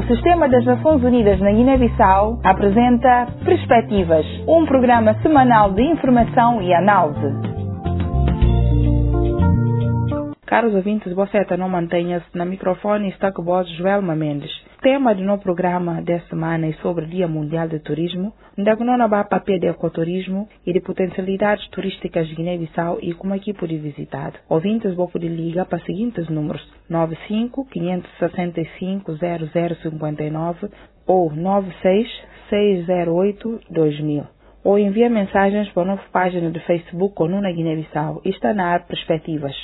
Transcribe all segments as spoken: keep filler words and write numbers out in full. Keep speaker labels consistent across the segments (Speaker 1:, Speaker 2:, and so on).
Speaker 1: O Sistema das Nações Unidas na Guiné-Bissau apresenta Perspectivas, um programa semanal de informação e análise. Caros ouvintes, você não mantenha-se na microfone, está com voz Joelma Mendes. O tema do nosso programa desta semana é sobre o Dia Mundial de Turismo, onde não há papel de ecoturismo e de potencialidades turísticas de Guiné-Bissau e como aqui pode visitar. Ouvintes vão poder ligar para os seguintes números: nove cinco, cinco seis cinco, zero zero cinco nove ou nove seis, seis zero oito, dois mil. Ou envia mensagens para a nossa página de Facebook ou na Guiné-Bissau. Está na área Perspectivas.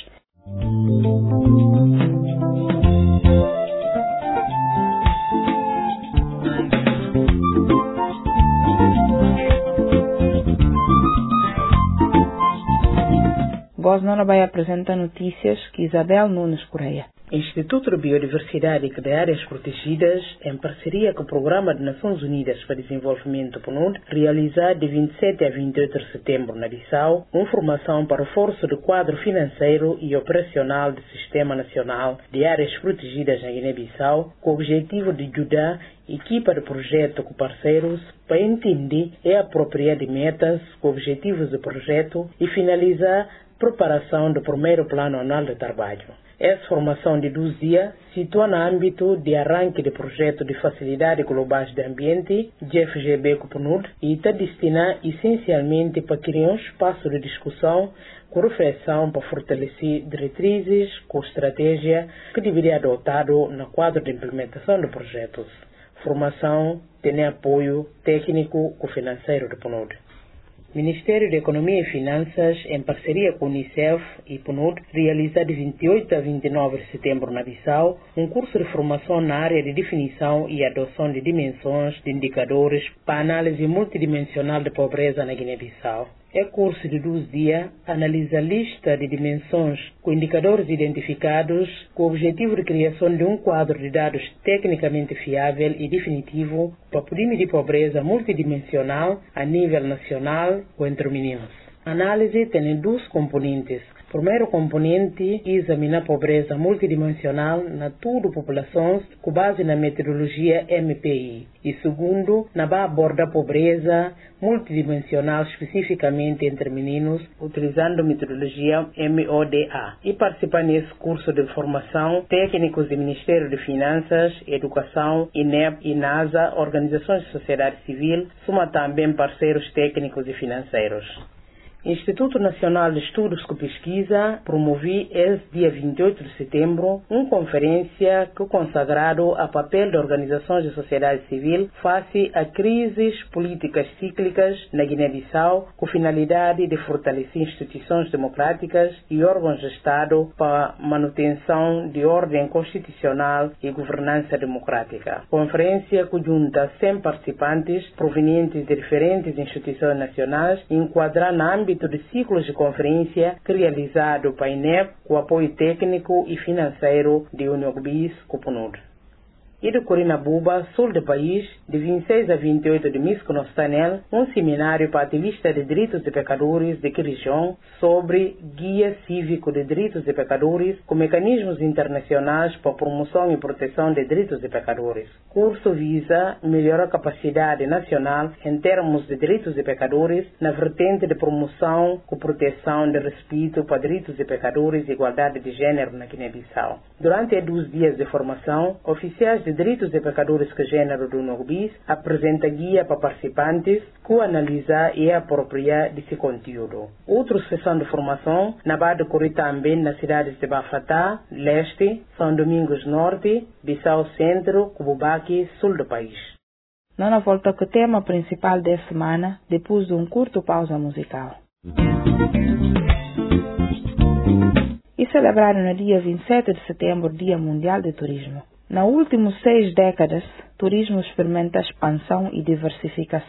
Speaker 1: Voz Nona vai apresentar notícias que Isabel Nunes Correia.
Speaker 2: Instituto de Biodiversidade e de Áreas Protegidas, em parceria com o Programa de Nações Unidas para Desenvolvimento P N U D, realizar de vinte e sete a vinte e oito de setembro na Bissau, uma formação para o reforço do quadro financeiro e operacional do Sistema Nacional de Áreas Protegidas na Guiné-Bissau, com o objetivo de ajudar a equipa de projeto com parceiros para entender e apropriar de metas com objetivos do projeto e finalizar a preparação do primeiro plano anual de trabalho. Essa formação de doze dias situa no âmbito de arranque de projeto de Facilidade Globais de Ambiente, G F G B com o P N U D, e está destinada essencialmente para criar um espaço de discussão com reflexão para fortalecer diretrizes com estratégia que deveria adotado no quadro de implementação de projetos. Formação tem apoio técnico e financeiro do P N U D. Ministério da Economia e Finanças, em parceria com o Unicef e P N U D, realiza de vinte e oito a vinte e nove de setembro na Bissau um curso de formação na área de definição e adoção de dimensões de indicadores para análise multidimensional de pobreza na Guiné-Bissau. É curso de doze dias, analisa a lista de dimensões com indicadores identificados com o objetivo de criação de um quadro de dados tecnicamente fiável e definitivo para poder medir pobreza multidimensional a nível nacional ou entre meninos. A análise tem dois componentes. O primeiro componente é examinar a pobreza multidimensional na toda a população com base na metodologia M P I. E segundo, na base aborda a pobreza multidimensional especificamente entre meninos, utilizando a metodologia M O D A. E participar nesse curso de formação técnicos do Ministério de Finanças, Educação, I N E P, INASA, organizações de sociedade civil, soma também parceiros técnicos e financeiros. Instituto Nacional de Estudos com Pesquisa promoveu esse dia vinte e oito de setembro uma conferência que consagrado a papel de organizações de sociedade civil face a crises políticas cíclicas na Guiné-Bissau com finalidade de fortalecer instituições democráticas e órgãos de Estado para manutenção de ordem constitucional e governança democrática. Conferência que junta cem participantes provenientes de diferentes instituições nacionais enquadrar na âmbito de ciclos de conferência que realizado para a I N E P com apoio técnico e financeiro de UNIOGBIS com o P N U D. E de Corinabuba, sul do país, de vinte e seis a vinte e oito de Misconostanel, um seminário para ativistas de direitos de pecadores de que região sobre guia cívico de direitos de pecadores com mecanismos internacionais para promoção e proteção de direitos de pecadores. Curso visa melhorar a capacidade nacional em termos de direitos de pecadores na vertente de promoção com proteção de respeito para direitos de pecadores e igualdade de gênero na Guiné-Bissau. Durante doze dias de formação, oficiais de Direitos de Pecadores que Gênero do Nogbis apresenta guia para participantes que analisar e apropriar desse conteúdo. Outra sessão de formação na Bada Cori também nas cidades de Bafatá, Leste, São Domingos Norte, Bissau Centro, Cububaqui, Sul do país.
Speaker 1: Nona volta com o tema principal desta semana, depois de um curto pausa musical. E celebraram no dia vinte e sete de setembro o Dia Mundial de Turismo. Nas últimas seis décadas, o turismo experimenta expansão e diversificação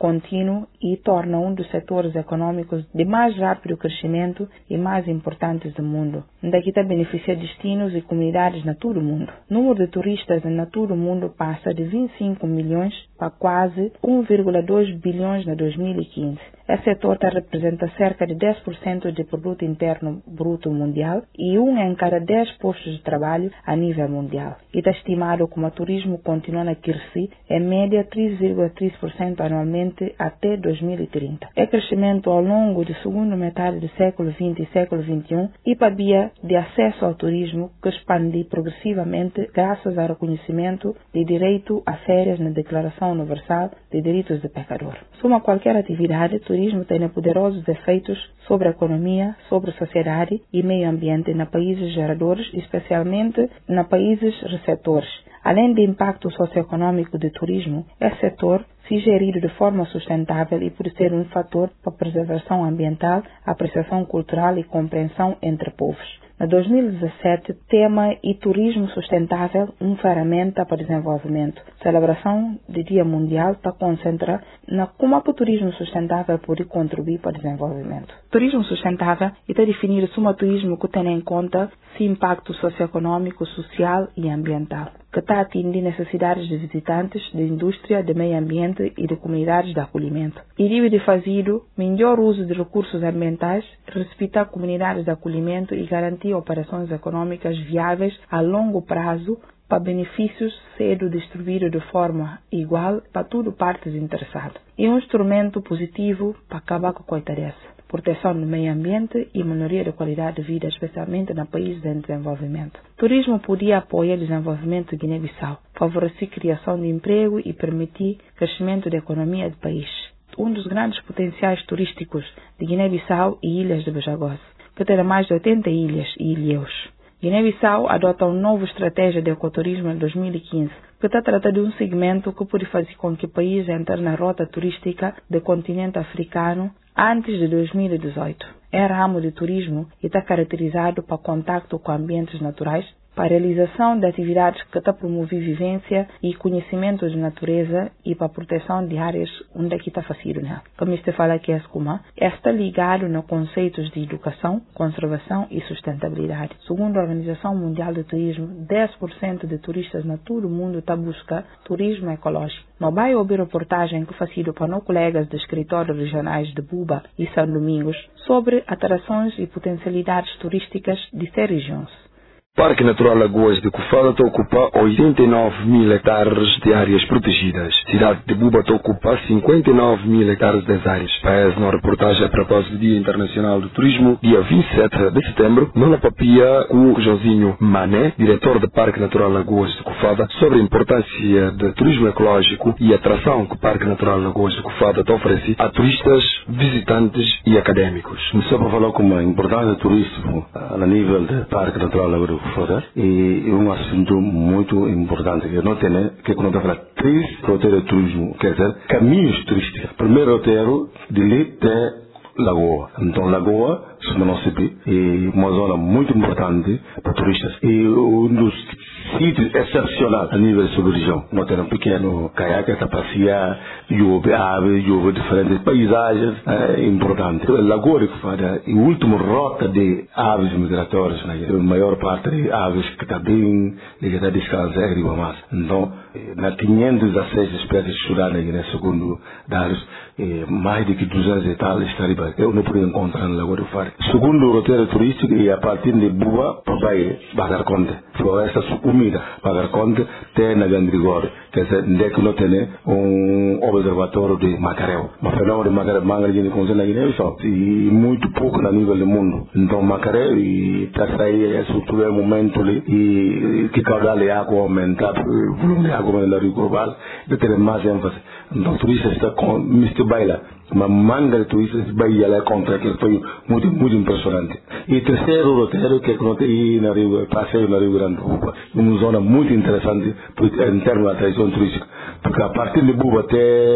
Speaker 1: contínuo e torna um dos setores econômicos de mais rápido crescimento e mais importantes do mundo. Daqui está beneficia destinos e comunidades na todo o mundo. O número de turistas na todo o mundo passa de vinte e cinco milhões para quase um vírgula dois bilhões em dois mil e quinze. Esse setor representa cerca de dez por cento do produto interno bruto mundial e um em cada dez postos de trabalho a nível mundial. E está estimado como o turismo continua a crescer em média três vírgula três por cento anualmente até dois mil e trinta. É crescimento ao longo da segunda metade do século vinte e século vinte e um e para via de acesso ao turismo que expande progressivamente graças ao reconhecimento de direito a férias na Declaração Universal de Direitos do Pecador. Suma qualquer atividade, o turismo tem poderosos efeitos sobre a economia, sobre a sociedade e meio ambiente nos países geradores, especialmente nos países receptores. Além do impacto socioeconômico do turismo, esse setor, se gerido de forma sustentável e por ser um fator para a preservação ambiental, apreciação cultural e compreensão entre povos. Em dois mil e dezessete, tema e turismo sustentável, uma ferramenta para desenvolvimento. A celebração do Dia Mundial está concentrada na como o turismo sustentável pode contribuir para o desenvolvimento. Turismo sustentável está definido como um turismo que tem em conta seu impacto socioeconômico, social e ambiental, que está atendendo necessidades de visitantes, de indústria, de meio ambiente e de comunidades de acolhimento. E deve de fazer melhor uso de recursos ambientais, respeitar comunidades de acolhimento e garantir operações econômicas viáveis a longo prazo para benefícios sendo distribuídos de forma igual para todas partes interessadas. É um instrumento positivo para acabar com a coitadeza, proteção do meio ambiente e melhoria da qualidade de vida, especialmente nos países em desenvolvimento. O turismo podia apoiar o desenvolvimento de Guiné-Bissau, favorecer a criação de emprego e permitir o crescimento da economia do país. Um dos grandes potenciais turísticos de Guiné-Bissau e Ilhas de Bajagós, que tem mais de oitenta ilhas e ilhéus. Guiné-Bissau adota uma nova estratégia de ecoturismo em dois mil e quinze, que está tratando de um segmento que pode fazer com que o país entre na rota turística do continente africano antes de dois mil e dezoito. É ramo de turismo e está caracterizado para contato com ambientes naturais, para a realização de atividades que está promover vivência e conhecimento de natureza e para a proteção de áreas onde aqui está fácil, né? Como este fala aqui, está ligado nos conceitos de educação, conservação e sustentabilidade. Segundo a Organização Mundial do Turismo, dez por cento de turistas na todo o mundo está buscando turismo ecológico. Não vai ouvir reportagem que faço para nossos colegas de escritórios regionais de Buba e São Domingos sobre atrações e potencialidades turísticas de seis regiões.
Speaker 3: Parque Natural Lagoas de Cufada está a ocupar oitenta e nove mil hectares de áreas protegidas. Cidade de Buba está a ocupar cinquenta e nove mil hectares das áreas. Faz uma reportagem a propósito do Dia Internacional do Turismo, dia vinte e sete de setembro, na Papia, com o Joãozinho Mané, diretor do Parque Natural Lagoas de Cufada, sobre a importância do turismo ecológico e a atração que o Parque Natural Lagoas de Cufada está a oferecer a turistas, visitantes e académicos.
Speaker 4: Só para falar como a importância do turismo a nível do Parque Natural Lagoas de Cufada, e é um assunto muito importante. Eu não tenho que quando eu falo três roteiros de turismo, quer dizer, caminhos turísticos. Primeiro roteiro de ali até Lagoa. Então, Lagoa, se não se vê, é uma zona muito importante para turistas. E um dos sítios excepcionais a nível de sua região. Nós temos um pequeno caiaque para passear, houve aves, houve diferentes paisagens é, importantes. Lagoa de Cufada é a última rota de aves migratórias. Né? A maior parte de aves que está bem ligada a descanso é Ribamás. Então, na quinhentas e dezesseis espécies estudadas né, segundo dados, eh, mais de duzentos e tal está ali. Eu não pude encontrar na Lagoa de Cufada. Segundo o roteiro turístico, e a partir de Buba, vai Bagar Conde. Floresta comida. Bagar Conde tem na Gandrigor. Quer dizer, onde é que não tem um observatório de Macareu. Mas o fenômeno de Macareu, Macareu, Guiné na Guiné-Bissau. E muito pouco a nível do mundo. Então, Macareu, e está saindo, é estrutura um momento ali, e que caudal de água aumentar, o volume de água na Rio Global, de ter mais ênfase. Então, o turista está com mister Baila. Uma manga de turistas vai lá contra que foi muito, muito impressionante. E terceiro roteiro que é tem na Rio, passeio na Rio Grande do Buba. Uma zona muito interessante em termos de atração turística. Porque a partir de Buba até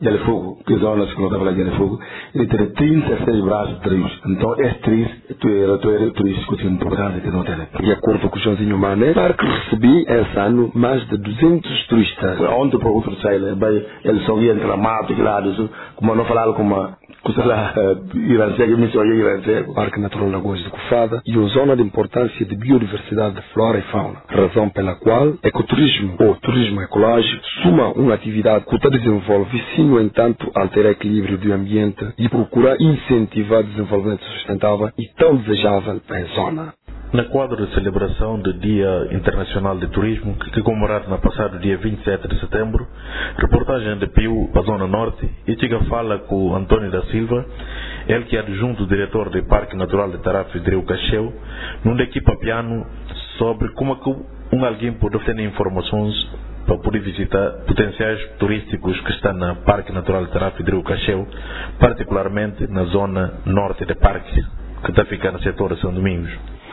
Speaker 4: Gelo Fogo, que zonas que não está falando de Gelo Fogo, ele tem trinta e seis braços de trios. Então, esse trios, tu era, tu era turístico, que é importante que não tem.
Speaker 3: De acordo com o Joãozinho Mané, o parque recebi esse ano mais de duzentos turistas.
Speaker 4: Ontem para outro sair, eles só iam entrar mato, como não falaram com uma
Speaker 3: o Parque Natural Lagoas de Cofada e uma zona de importância de biodiversidade de flora e fauna, razão pela qual ecoturismo ou turismo ecológico suma uma atividade que desenvolve sem, no entanto, alterar o equilíbrio do ambiente e procura incentivar o desenvolvimento sustentável e tão desejável para a zona.
Speaker 5: Na quadro de celebração do Dia Internacional de Turismo, que comemorado no passado dia vinte e sete de setembro, reportagem de Piu para a Zona Norte, e chega fala com o Antônio da Silva, ele que é adjunto diretor do Parque Natural de Tarafo de Rio Cacheu, numa equipa piano sobre como que um alguém pode obter informações para poder visitar potenciais turísticos que estão no Parque Natural de Tarafo de Rio Cacheu, particularmente na zona norte do parque, que está ficando no setor de São Domingos.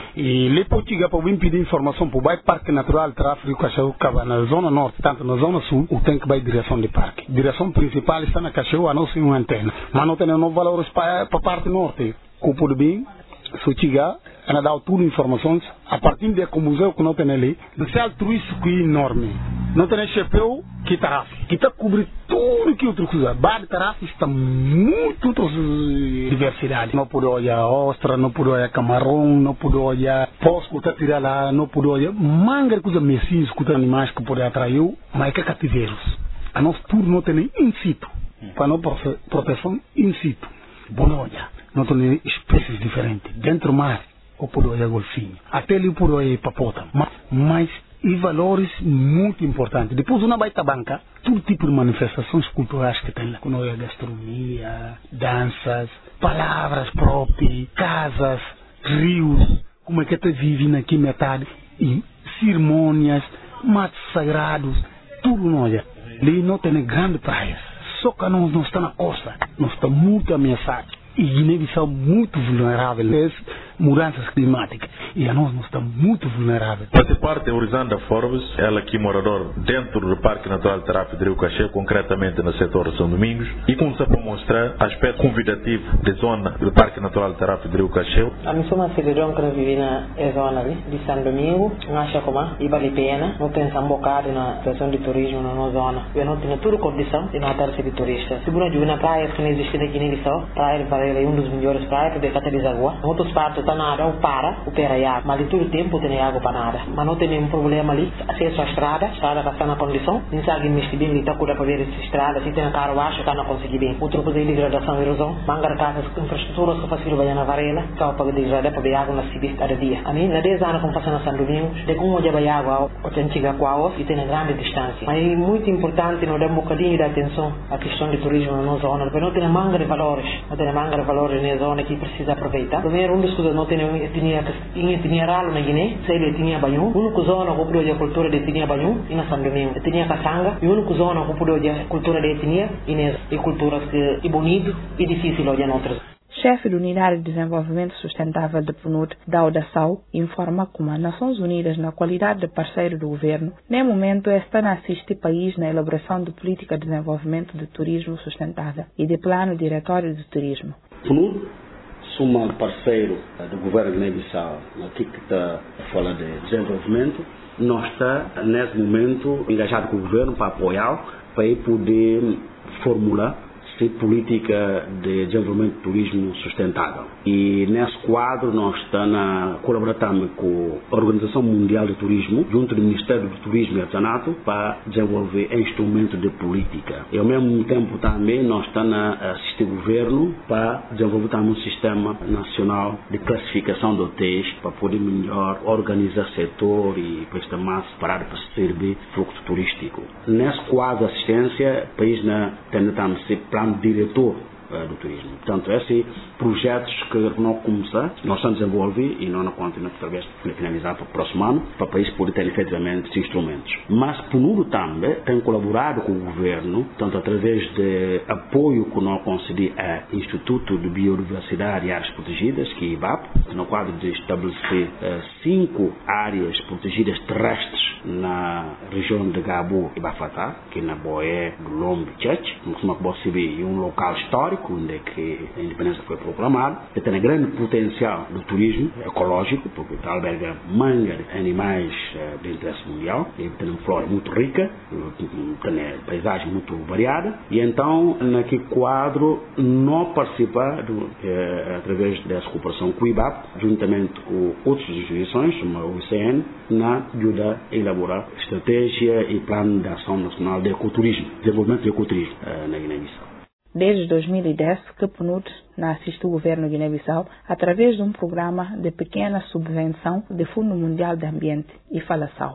Speaker 6: E le potiga para vir pedir informação para o Parque Natural de Tarafo de Cacheu, que na zona norte, tanto na zona sul, o tem que vai direção de parque. Direção principal está na Cacheu, a não ser uma antena. Mas não tem nenhum valores para a parte norte. O pode bem, se chegar, ela dá tudo informações, a partir de que o museu que não tem ali, do céu turístico é enorme. Não tem chapéu que Tarafo, que está cobrindo tudo que outra coisa. Bar de Tarafo está muito outras diversidade. Não pode olhar ostra, não pode olhar camarão, não pode olhar posco que está tirado lá, não pode olhar manga, coisa messis, que tem animais que pode atrair, mas que é cativeiros. A nós tudo não tem in situ, para não proteção in situ. Bom olhar, não tem espécies diferentes. Dentro do mar, ou pode olhar golfinho. Até ali pode olhar hipopótamo. Mas e valores muito importantes. Depois, uma baita banca, todo tipo de manifestações culturais que tem lá. Quando é gastronomia, danças, palavras próprias, casas, rios, como é que tu vive aqui metade, e cerimônias, matos sagrados, tudo não olha. Ali não tem grandes praias. Só que nós não estamos na costa, nós estamos muito ameaçados. E Guiné-Bissau muito vulnerável a mudanças climáticas. E a nós, nós estamos muito vulneráveis.
Speaker 5: Faz parte de Orizanda Forbes, ela aqui morador dentro do Parque Natural de Tarafo de Rio Cacheu, concretamente no setor de São Domingos, e começa a mostrar aspecto convidativo da zona do Parque Natural de Tarafo de Rio Cacheu.
Speaker 2: A mim sou uma cidadã que vive na zona de São Domingo, acha como e vale a pena, não pensa um bocado na situação de turismo na nossa zona. Eu não tenho toda condição de não estar de turista. Se você não na praia que não existe na Guiné-Bissau, praia é um dos melhores praias para catalisar água. Em outras partes está nada, ou para, ou pera água. Mas de todo o tempo tem água para nada. Mas não tem nenhum problema ali. Acesso à estrada, a estrada está na condição. Nem sabe investir bem, está cuida para ver essa estrada. Se tem a cara baixo, está não conseguir bem. Outro coisa é degradação e erosão. Mangar casas, infraestruturas que fazem banhar na Varela, que é para degradar para ver água na cidade cada dia. A mim, na dez anos, como passando na São Domingos, de como já vai água, ou tem chega com a off e tem a grande distância. Mas é muito importante não dar um bocadinho de atenção à questão de turismo na nossa zona, porque não tem manga de valores. Não tem manga de valores na zona que precisa aproveitar. Primeiro, um dos coisas não tem etnia, etnia ralo na Guiné, sei de etnia banhum. O único zona que pode a cultura de etnia banhum e na São Domingo. Etnia Kassanga, e o único zona que pode a cultura de etnia e culturas que é bonito e difícil olhar em outras.
Speaker 1: Chefe da Unidade de Desenvolvimento Sustentável da P N U D, Dauda Sau, informa como as Nações Unidas, na qualidade de parceiro do governo, no momento está a assistir o país na elaboração de política de desenvolvimento de turismo sustentável e de plano diretório de turismo.
Speaker 7: P N U D, somos parceiro do governo de Guiné-Bissau, aqui que está a falar de desenvolvimento, nós está nesse momento engajado com o governo para apoiar, para poder formular política de desenvolvimento de turismo sustentável. E nesse quadro nós estamos a colaborar também com a Organização Mundial de Turismo, junto do Ministério do Turismo e Artesanato, para desenvolver instrumentos de política. E ao mesmo tempo também nós estamos a assistir o governo para desenvolver também um sistema nacional de classificação de hotéis, para poder melhor organizar o setor e para esta massa parar para servir fluxo turístico. Nesse quadro de assistência, o país tem também esse plano diretor uh, do turismo. Portanto, esses projetos que nós começamos, nós estamos a desenvolver e nós continuamos através de finalizar para o próximo ano, para o país poder ter efetivamente esses instrumentos. Mas, P N U D também tem colaborado com o governo, tanto através de apoio que nós concedemos ao Instituto de Biodiversidade e Áreas Protegidas, que é o I B A P, no quadro de estabelecer uh, cinco áreas protegidas terrestres na região de Gabu e Bafatá, que na Boé do Lombe Church, como você vê, é um local histórico onde que a independência foi proclamada, que tem um grande potencial do turismo ecológico, porque alberga manga de animais de interesse mundial, e tem uma flora muito rica, tem paisagem muito variada, e então naquele quadro não participa do, eh, através dessa cooperação com o I B A P, juntamente com outras instituições, como a O C N, na ajuda a elaborar estratégia e plano de ação nacional de ecoturismo, desenvolvimento de ecoturismo eh, na Guiné-Bissau.
Speaker 1: Desde dois mil e dez, que P N U D assiste o governo de Guiné-Bissau através de um programa de pequena subvenção do Fundo Mundial de Ambiente e Falação.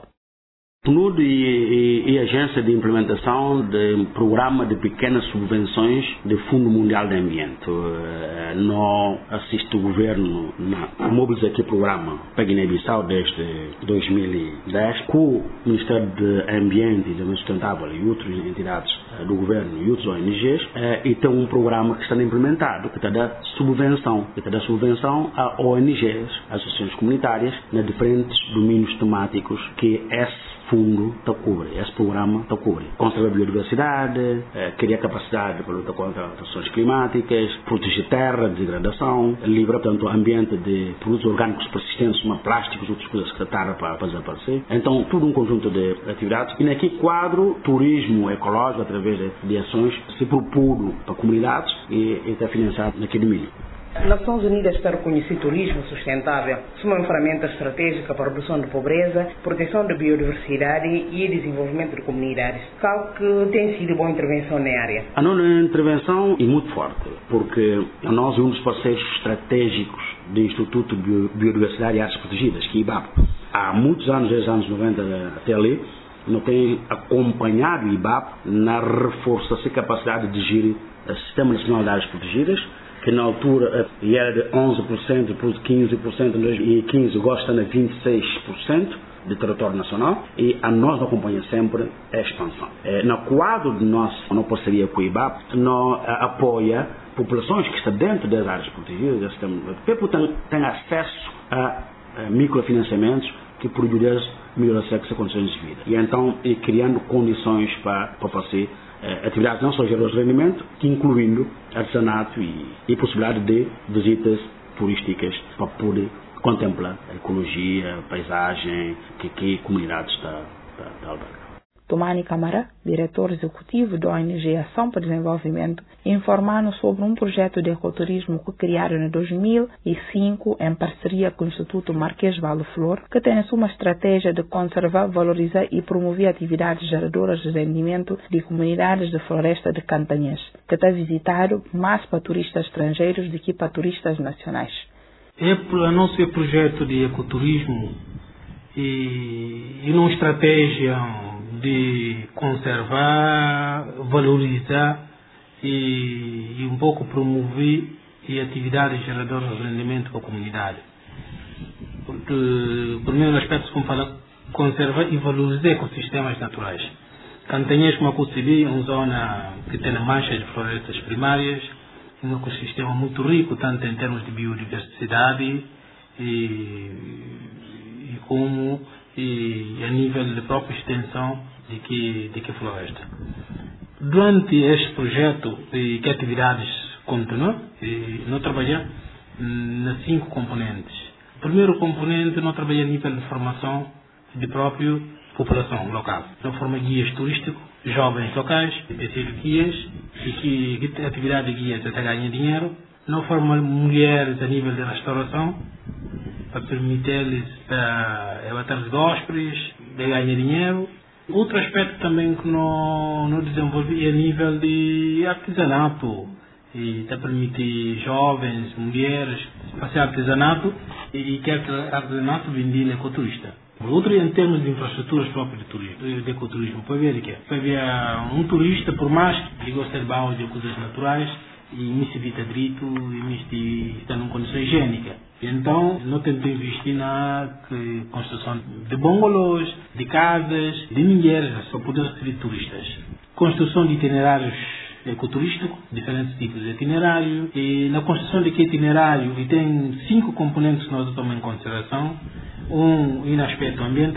Speaker 7: P N U D e, e, e Agência de Implementação de Programa de Pequenas Subvenções do Fundo Mundial de Ambiente. Uh, não assiste o governo na mobiliza aqui programa para Guiné-Bissau desde dois mil e dez com o Ministério de Ambiente e Desenvolvimento Sustentável e outras entidades uh, do governo e outras O N Gs uh, e tem um programa que está implementado que está da subvenção, que está da subvenção a O N Gs, associações comunitárias, nas diferentes domínios temáticos que esse fundo está cobre, esse programa está cobre. Conservar a biodiversidade, eh, criar capacidade para lutar contra alterações climáticas, proteger terra, degradação, livrar, portanto, o ambiente de produtos orgânicos persistentes, como plásticos, outras coisas que trataram para, para desaparecer. Então, tudo um conjunto de atividades. E naquele quadro, turismo ecológico, através de, de ações, se propõe para comunidades e, e está financiado naquele domínio.
Speaker 2: Nações Unidas para reconhecer turismo sustentável como uma ferramenta estratégica para a redução de pobreza, proteção da biodiversidade e desenvolvimento de comunidades. Qual que tem sido boa intervenção na área?
Speaker 7: A nossa intervenção é muito forte, porque nós é um dos parceiros estratégicos do Instituto de Biodiversidade e Áreas Protegidas, que é I B A P. Há muitos anos, desde os anos noventa até ali, não tem acompanhado o I B A P na reforçação da capacidade de gerir o Sistema Nacional de Áreas Protegidas, que na altura era de onze por cento, depois de quinze por cento em dois mil e quinze, agora está a vinte e seis por cento de território nacional e a nós acompanha sempre a expansão. No quadro de nossa parceria com o I B A P, nós apoia populações que estão dentro das áreas protegidas, que têm acesso a microfinanciamentos que produzem melhoração das condições de vida. E então, e criando condições para, para fazer eh, atividades não só geradoras de rendimento, que incluindo artesanato e, e possibilidade de visitas turísticas para poder contemplar a ecologia, a paisagem que, que a comunidade está, está, está albergando.
Speaker 1: Tomani Camara, diretor executivo da O N G Ação para Desenvolvimento, informando sobre um projeto de ecoturismo que criaram em dois mil e cinco em parceria com o Instituto Marquês Vale Flor, que tem uma estratégia de conservar, valorizar e promover atividades geradoras de rendimento de comunidades de floresta de Cantanhês, que está visitado mais para turistas estrangeiros do que para turistas nacionais.
Speaker 8: É o nosso projeto de ecoturismo e, e uma estratégia de conservar, valorizar e, e um pouco promover e atividades geradoras de rendimento para a comunidade. O primeiro aspecto, como fala, conservar e valorizar ecossistemas naturais. Cantanhês, como eu percebi, é uma zona que tem manchas de florestas primárias, um ecossistema muito rico, tanto em termos de biodiversidade e, e como e a nível de própria extensão de que, de que floresta. Durante este projeto, e que atividades continuam, e nós trabalhamos nas cinco componentes. O primeiro componente, nós trabalhamos a nível de formação de própria população local. Nós formamos guias turísticos, jovens locais, específicos guias, e que, que atividade de guias até ganha dinheiro. Nós formamos mulheres a nível de restauração, para permitir-lhes abater os hóspedes, de ganhar dinheiro. Outro aspecto também que nós, nós desenvolvemos é a nível de artesanato, e está permitir jovens, mulheres, fazer artesanato e que artesanato vendido ecoturista. Outro em termos de infraestruturas próprias de turismo, de ecoturismo, para ver que para ver um turista, por mais que goste de baús de coisas naturais, e me se evita direito e me está numa condição higiênica. Então, nós tentamos investir na construção de bungalows, de casas, de mulheres, para poder receber turistas. Construção de itinerários ecoturísticos, diferentes tipos de itinerário. E na construção de que itinerário, e tem cinco componentes que nós tomamos em consideração. Um, no aspecto ambiental,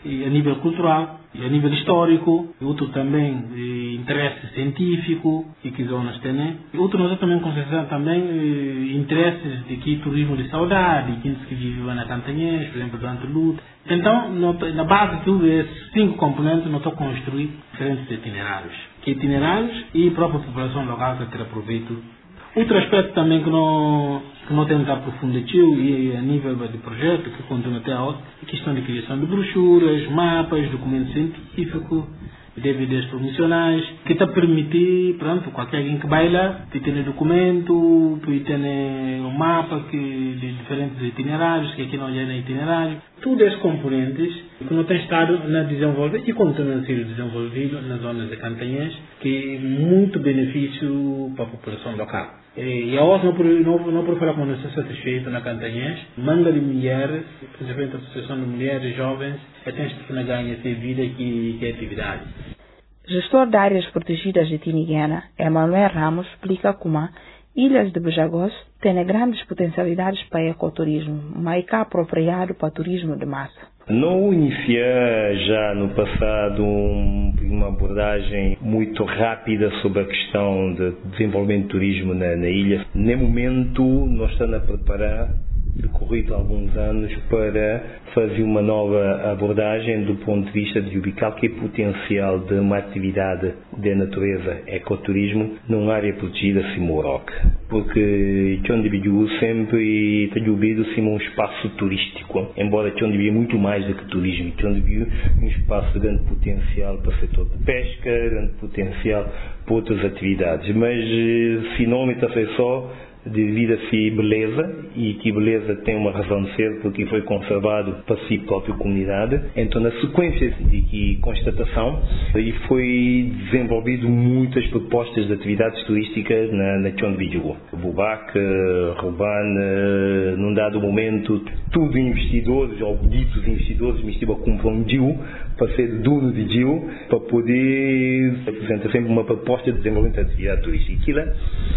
Speaker 8: e a nível cultural, e a nível histórico, e outro também e interesse científico, e que zonas tem, né? E outro nós também consideramos também e, interesses de que turismo de saudade, que que vivem na Cantanhês, por exemplo, durante a luta. Então, no, na base de tudo esses cinco componentes, nós estamos a construir diferentes itinerários. Que itinerários e a própria população local que ter proveito. Outro aspecto também que não, que não temos aprofundado e a nível de projeto, que continua até a outra, é a questão de criação de brochuras, mapas, documentos científicos, D V Ds promocionais, que está a permitir, pronto, qualquer alguém que vai lá, que tem documento, que tem um mapa que, de diferentes itinerários, que aqui não é itinerário. Todos esses componentes que não têm estado na desenvolver e continuam a ser desenvolvidos nas zonas de Cantanhês, que é muito benefício para a população local. E a OSS não por, não, não por falar como não está satisfeito na Cantanhés, manga de mulheres, principalmente a Associação de Mulheres Jovens, é tem que ganhar essa vida que, que é atividade.
Speaker 1: Gestor de áreas protegidas de Tiniguena, Emanuel Ramos, explica como ilhas de Bujagos têm grandes potencialidades para ecoturismo, mas é apropriado para turismo de massa.
Speaker 9: Não inicia já no passado um, uma abordagem muito rápida sobre a questão de desenvolvimento de turismo na, na ilha. No momento, nós estamos a preparar, decorrido alguns anos, para fazer uma nova abordagem do ponto de vista de ubicar que é potencial de uma atividade de natureza, ecoturismo, numa área protegida Simoroc. Porque Tchondibiju sempre tem havido um espaço turístico, embora Tchondibiju é muito mais do que turismo. Tchondibiju é um espaço de grande potencial para o setor de pesca, grande potencial para outras atividades, mas se não está só devido a si beleza, e que beleza tem uma razão de ser porque foi conservado para si própria comunidade. Então, na sequência de que constatação, e foi desenvolvido muitas propostas de atividades turísticas na, na Tchondibiju. Bubac, Ruban, num dado momento, tudo investidores, ou ditos investidores, me estiveram a comprar um D I U, para ser dono de D I U, para poder apresentar sempre uma proposta de desenvolvimento de atividade turística. Aquilo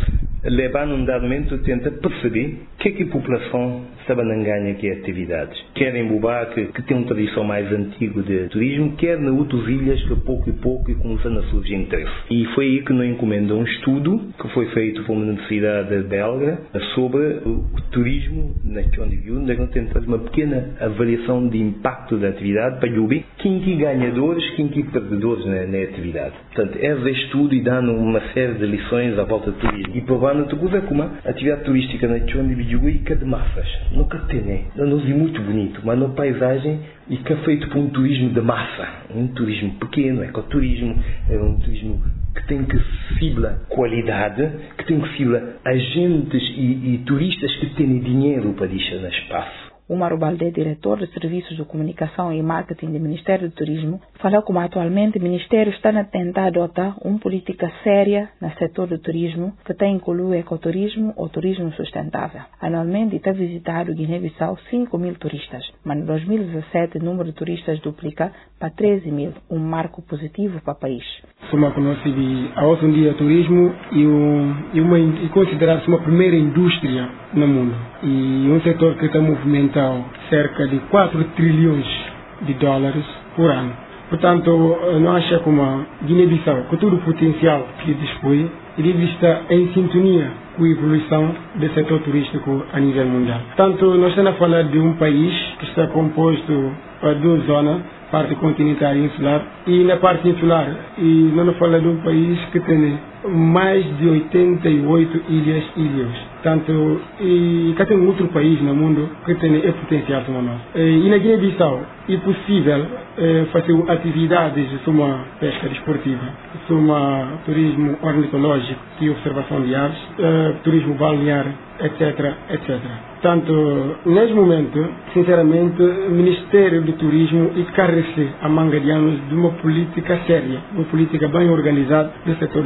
Speaker 9: levar num dado momento tenta perceber o que é que a população sabe não ganha que é atividades. Quer em Bubac, que tem uma tradição mais antiga de turismo, quer nas outras ilhas que pouco e pouco e começando a surgir interesse. E foi aí que nos encomendou um estudo que foi feito por uma universidade belga sobre o turismo na Tchondibiju, onde nós temos fazer uma pequena avaliação de impacto da atividade para ver quem que ganhadores, quem que perdedores na, na atividade. Portanto, esse estudo e dando uma série de lições à volta do turismo. E provando outra coisa como a atividade turística na Tchondibiju e que é de massas. Nunca tem, né? Não é muito bonito, mas na paisagem e que é feito por um turismo de massa. Um turismo pequeno, ecoturismo, é um turismo que tem que fibra qualidade, que tem que fibra agentes e, e turistas que têm dinheiro para deixar no espaço.
Speaker 1: Umar Baldé, diretor de Serviços de Comunicação e Marketing do Ministério do Turismo, falou como atualmente o Ministério está a tentar adotar uma política séria no setor do turismo que tem incluído ecoturismo ou turismo sustentável. Anualmente está visitado Guiné-Bissau cinco mil turistas, mas em dois mil e dezassete o número de turistas duplica para treze mil, um marco positivo para o país.
Speaker 6: Como conhece a outro dia turismo e, um, e, uma, e considerar-se uma primeira indústria no mundo e um setor que está movimentando cerca de quatro trilhões de dólares por ano. Portanto, não acha como a Guiné-Bissau, com todo o potencial que dispõe, deve estar em sintonia com a evolução do setor turístico a nível mundial. Portanto, nós estamos a falar de um país que está composto por duas zonas, parte continental e insular, e na parte insular, e nós falamos de um país que tem mais de oitenta e oito ilhas e ilhas. Portanto, e cá tem outro país no mundo que tem esse potencial como nós. E na Guiné-Bissau é possível é, fazer atividades como pesca desportiva, como turismo ornitológico e observação de aves, é, turismo balnear, etc, etcétera. Portanto, neste momento, sinceramente, o Ministério do Turismo carece a manga de anos de uma política séria, uma política bem organizada do setor do turismo.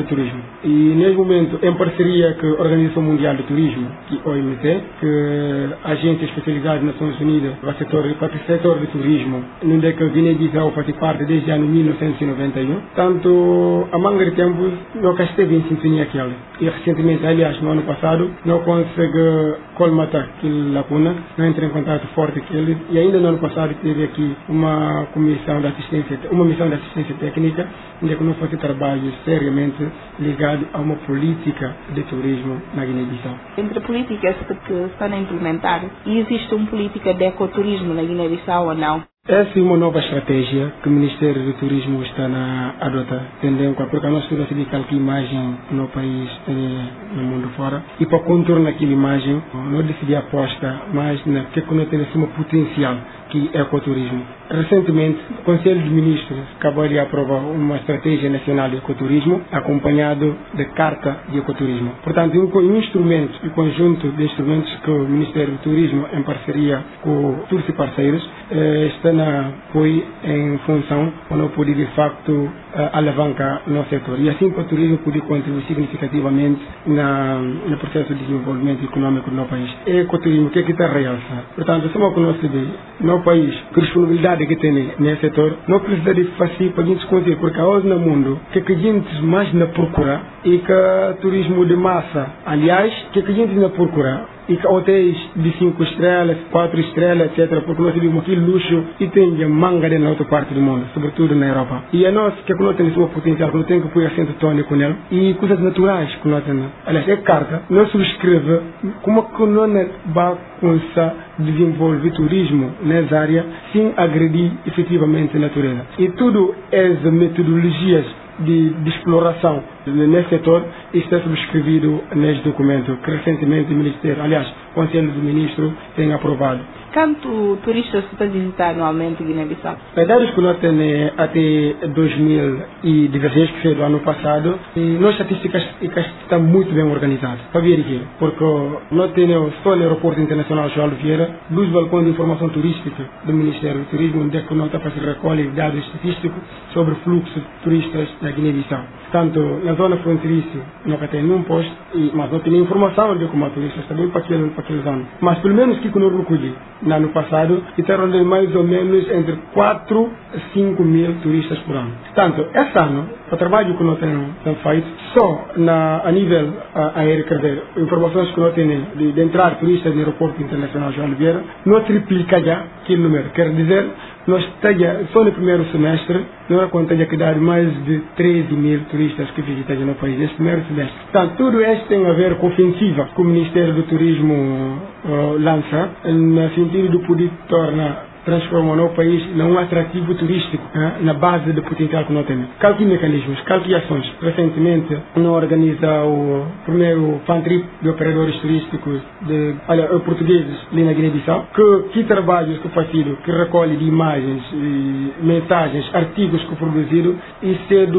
Speaker 6: E nesse momento, em parceria com a Organização Mundial de Turismo, que é o O M T, que a agência especializada das Nações Unidas para o setor, para o setor de turismo, onde é que a Guiné-Bissau faz parte desde o ano mil novecentos e noventa e um. Tanto, a manga de tempos, nós esteve em sintonia com ela. E recentemente, aliás, no ano passado, não consegui colmatar aquela lacuna, não entrei em contato forte com eles. E ainda no ano passado, teve aqui uma comissão de assistência, uma missão de assistência técnica, onde é que não faz trabalho seriamente ligado a uma política de turismo na Guiné-Bissau.
Speaker 1: Entre políticas que estão a implementar, existe uma política de ecoturismo na Guiné-Bissau ou não?
Speaker 6: Essa é uma nova estratégia que o Ministério do Turismo está a adotar, tendo em conta, porque nós estamos a dedicar que imagem no país e no mundo fora, e para contornar aquela imagem, não decidi aposta mais na que nós temos um potencial que é o ecoturismo. Recentemente, o Conselho de Ministros acabou de aprovar uma estratégia nacional de ecoturismo, acompanhado da Carta de Ecoturismo. Portanto, um instrumento, um conjunto de instrumentos que o Ministério do Turismo, em parceria com todos os parceiros, eh, está na apoio em função para não poder, de facto, eh, alavancar no setor. E assim, para o turismo poder contribuir significativamente na, no processo de desenvolvimento econômico do nosso país. É ecoturismo, o que é que está a realçar? Portanto, só que nós sabemos, no país, com a disponibilidade que tem nesse setor, não precisa de fazer para a gente conseguir, porque hoje no mundo, que a gente mais na procura e que turismo de massa, aliás, que a gente na procura e que hotéis de cinco estrelas, quatro estrelas, etcétera, porque nós temos aquele luxo e tem manga na outra parte do mundo, sobretudo na Europa. E a nós, que nós temos o potencial, que nós temos que pôr acento tônico nele, e coisas naturais que nós temos. Aliás, é carta, nós subscreve como que nós vamos começar a desenvolver turismo nessa área sem agredir efetivamente a natureza. E tudo as metodologias de, de exploração nesse setor está subscrevido neste documento que recentemente o Ministério, aliás, o Conselho do Ministro tem aprovado.
Speaker 1: Quanto turistas está a visitar anualmente Guiné-Bissau?
Speaker 6: Os dados que nós temos até dois mil e dezesseis, que foi do ano passado, e nossas estatísticas estão muito bem organizadas. Para ver aqui, porque nós temos só no Aeroporto Internacional João Vieira, dos balcões de informação turística do Ministério do Turismo, onde é que nós estamos a fazer recolhe dados estatísticos sobre o fluxo de turistas na Guiné-Bissau. Tanto na zona fronteiriça, não tem nenhum posto, e, mas não tem informação de como turistas também para aquela, para aquela zona. Mas pelo menos que nós recolhemos no ano passado, estavam mais ou menos entre quatro a cinco mil turistas por ano. Portanto, esse ano, o trabalho que nós temos feito, só na, a nível a, aéreo, quer dizer, informações que nós temos de, de entrar turistas no Aeroporto Internacional João Oliveira, nós triplica já aquele número. Quer dizer, nós temos, só no primeiro semestre, nós contamos que dar mais de treze mil turistas que visitam no país, neste primeiro semestre. Portanto, tudo isso tem a ver com a ofensiva que o Ministério do Turismo uh, lança, no sentido de poder tornar transformar o país num atrativo turístico, né, na base do potencial que nós temos. Quais mecanismos, quais ações? Recentemente, nós organizamos o primeiro fan trip de operadores turísticos de, olha, portugueses ali na Guiné-Bissau, que, que trabalhos que faziam, que recolhe de imagens, e mensagens, artigos que produziram e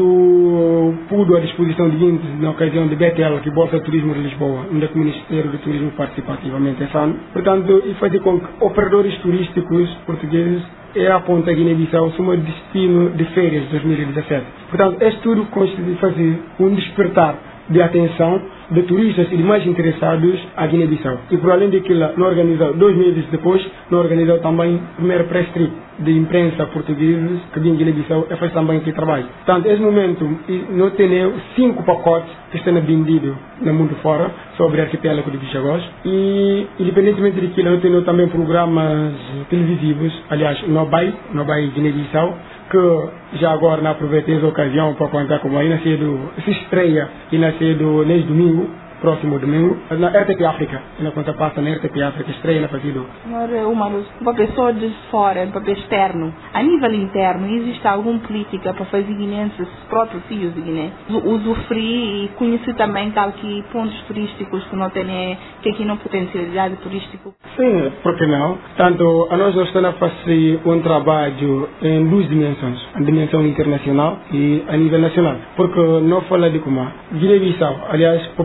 Speaker 6: cedo pudo à disposição de índices na ocasião de B T L, que Bolsa Turismo de Lisboa, onde o Ministério do Turismo participa ativamente esse ano. Portanto, e fazer com que operadores turísticos portugueses é a ponta Guiné-Bissau como destino de férias de dois mil e dezessete. Portanto, este tudo consiste em fazer um despertar de atenção de turistas e de mais interessados a Guiné-Bissau. E por além daquilo, nós organizamos, dois meses depois, nós organizamos também o primeiro press trip de imprensa portuguesa que vem em Guiné-Bissau e faz também aqui trabalho. Portanto, nesse momento, nós temos cinco pacotes que estão vendidos no mundo fora sobre o arquipélago de Bichagós e, independentemente daquilo, nós temos também programas televisivos, aliás, no Bai, no Bai Guiné-Bissau, que já agora não aproveitei essa ocasião para contar como aí nascido, se estreia e nascido neste domingo, próximo domingo, na R T P África, na conta passa na R T P África, estreia na partido.
Speaker 1: Senhor Humanos, para pessoa de fora, para pessoa externo, a nível interno, existe alguma política para fazer guineenses, próprios filhos de Guiné, usufruir e conhecer também tal que pontos turísticos que não tem, que aqui não potencialidade turística?
Speaker 6: Sim, por que não? Tanto a nós estamos a fazer um trabalho em duas dimensões, a dimensão internacional e a nível nacional, porque não fala de como Guiné-Bissau, aliás, o potencial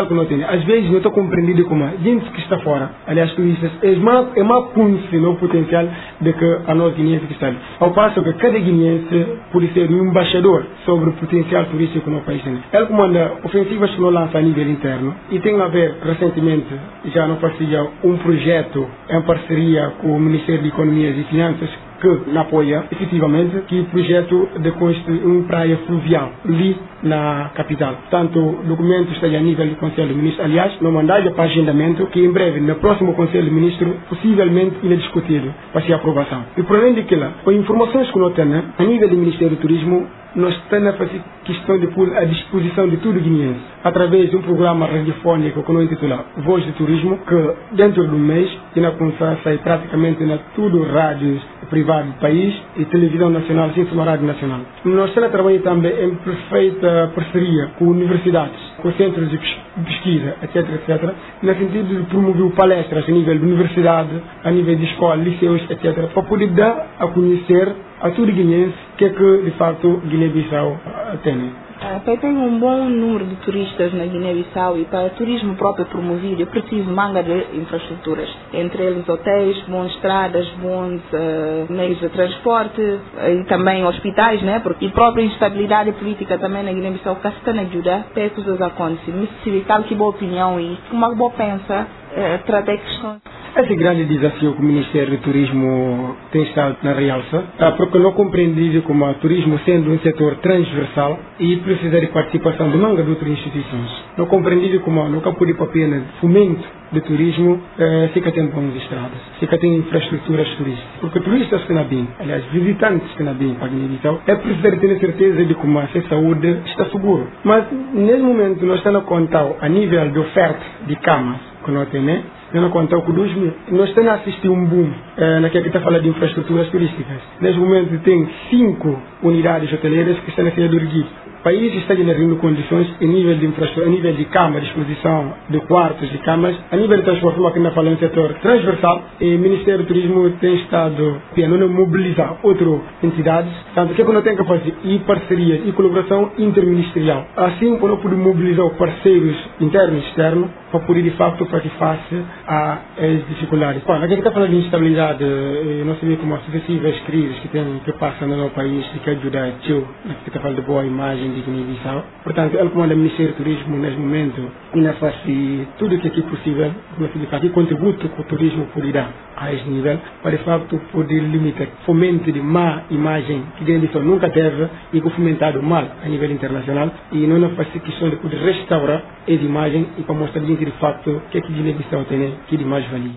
Speaker 6: fundamental que nós temos. Às vezes não estou compreendido como gente que está fora, aliás, turistas, é mais, é mais conhecido o potencial de que a nós guineenses que está ali. Ao passo que cada guineense pode ser um embaixador sobre o potencial turístico no país. Ele comanda ofensivas que nós lançamos a nível interno e tem a ver, recentemente, já não partilha um projeto em parceria com o Ministério de Economia e Finanças que apoia efetivamente que o projeto de construir uma praia fluvial ali na capital. Portanto, o documento está a nível do Conselho de Ministros. Aliás, não mandado para agendamento que em breve, no próximo Conselho de Ministros, possivelmente ele é discutido para ser aprovação. E por além daquilo, as informações que nós temos a nível do Ministério do Turismo, nós estamos a fazer questão de pôr à disposição de todo o guineense, através de um programa radiofónico que nós intitulamos Voz de Turismo, que dentro do mês irá começar a sair praticamente na tudo rádios privados do país e televisão nacional, assim como a rádio nacional. Nós estamos a trabalhar também em perfeita parceria com universidades, com centros de pesquisa, etc, etcétera, no sentido de promover palestras a nível de universidade, a nível de escola, liceus, etcétera, para poder dar a conhecer a todo guineense que é que, de facto, Guiné-Bissau tem.
Speaker 1: Uh, tem um bom número de turistas na Guiné-Bissau e para o turismo próprio promovido é preciso manga de infraestruturas, entre eles hotéis, boas estradas, bons uh, meios de transporte uh, e também hospitais, né? Porque a própria instabilidade política também na Guiné-Bissau que está a ajudar para que coisas acontecem. Me civical que boa opinião e como boa pensa uh, tratar questões.
Speaker 6: Esse grande desafio que o Ministério do Turismo tem estado na realça, porque não compreendido como o turismo sendo um setor transversal e precisa de participação de manga de outras instituições. Não compreendido como no campo de papel de fomento de turismo, eh, fica tem boas estradas, fica tem infraestruturas turísticas. Porque turistas que não bem, aliás, visitantes que não bem para a Guiné-Bissau, é preciso ter certeza de como a saúde está seguro. Mas, nesse momento, nós estamos a contar a nível de oferta de camas que nós temos, não contar com dois mil. Nós estamos a assistir um boom eh, naquilo que está falando de infraestruturas turísticas. Neste momento tem cinco unidades hoteleiras que estão a ser erguidas. O país está generando condições a nível de infraestrutura, a nível de cama, de exposição de quartos, de camas, a nível de transporte, como aqui na falando, setor transversal. E o Ministério do Turismo tem estado a mobilizar outras entidades. Portanto, o que é que nós temos que fazer? E parceria e colaboração interministerial. Assim, quando podemos mobilizar parceiros internos e externos para poder, de facto, fazer face às dificuldades. Bom, aqui está falando de instabilidade, nós sabemos como as sucessivas crises que, tem, que passam no nosso país e que ajudam a tio, que está falando de boa imagem de Guiné-Bissau. Portanto, ele comanda o Ministério do Turismo neste momento e na faz tudo o que é possível para que contributo que o turismo pode dar a esse nível, para de facto poder limitar fomento de má imagem que Guiné-Bissau nunca teve e que fomentado mal a nível internacional e não faz questão de poder restaurar essa imagem e para mostrar de facto o que é que Guiné-Bissau tem que de mais valia.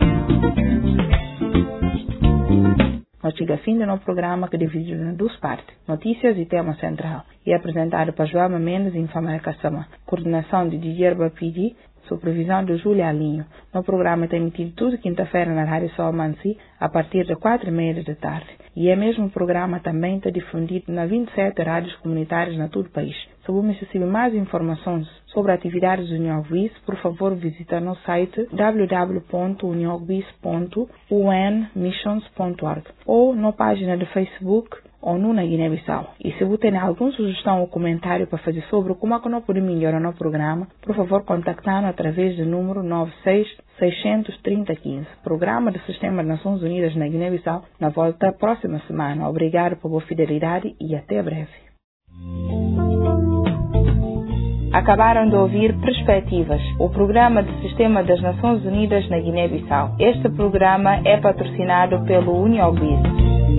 Speaker 1: Nós chegamos a fim do nosso programa que divide em duas partes, notícias e tema central, e é apresentado por Joelma Mendes e Infamel Cassama, coordenação de Didier Bapidi, supervisão de Júlia Alinho. No programa está emitido toda quinta-feira na Rádio Sol Mansi, a partir das quatro e meia da tarde. E é mesmo o programa também está difundido na vinte e sete rádios comunitárias na todo o país. Se você receber mais informações sobre atividades do União Guis, por favor visite nosso site w w w ponto união guis ponto u n missions ponto org ou na página do Facebook ou no na Guiné-Bissau. E se você tem alguma sugestão ou comentário para fazer sobre como é que nós podemos melhorar no programa, por favor contactar-nos através do número nove seis, seis três zero, um cinco. Programa do Sistema das Nações Unidas na Guiné-Bissau, na volta próxima semana. Obrigado por sua fidelidade e até breve. Acabaram de ouvir Perspectivas, o programa do Sistema das Nações Unidas na Guiné-Bissau. Este programa é patrocinado pelo União Guis.